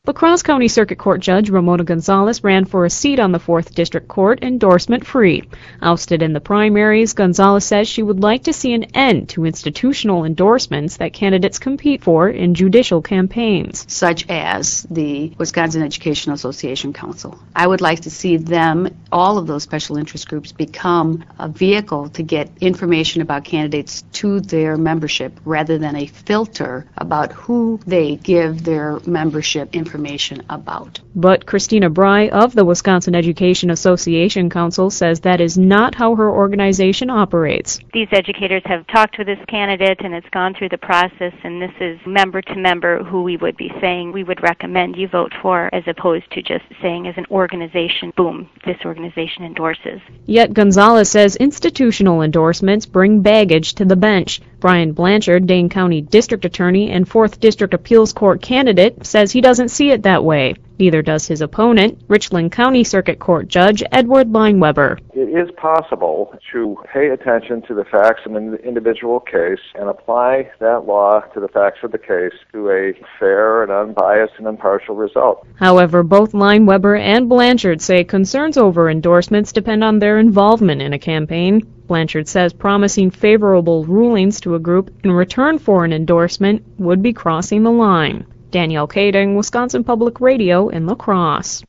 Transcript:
La Crosse County Circuit Court Judge Ramona Gonzalez ran for a seat on the 4th District Court endorsement-free. Ousted in the primaries, Gonzalez says she would like to see an end to institutional endorsements that candidates compete for in judicial campaigns, such as the Wisconsin Educational Association Council. I would like to see them, all of those special interest groups, become a vehicle to get information about candidates to their membership rather than a filter about who they give their membership information about. But Christina Bry of the Wisconsin Education Association Council says that is not how her organization operates. These educators have talked with this candidate and it's gone through the process, and this is member to member who we would be saying we would recommend you vote for, as opposed to just saying as an organization, boom, this organization endorses. Yet Gonzalez says institutional endorsements bring baggage to the bench. Brian Blanchard, Dane County District Attorney and 4th District Appeals Court candidate, says he doesn't see it that way. Neither does his opponent, Richland County Circuit Court Judge Edward Lineweber. It is possible to pay attention to the facts in an individual case and apply that law to the facts of the case to a fair and unbiased and impartial result. However, both Lineweber and Blanchard say concerns over endorsements depend on their involvement in a campaign. Blanchard says promising favorable rulings to a group in return for an endorsement would be crossing the line. Danielle Kading, Wisconsin Public Radio in La Crosse.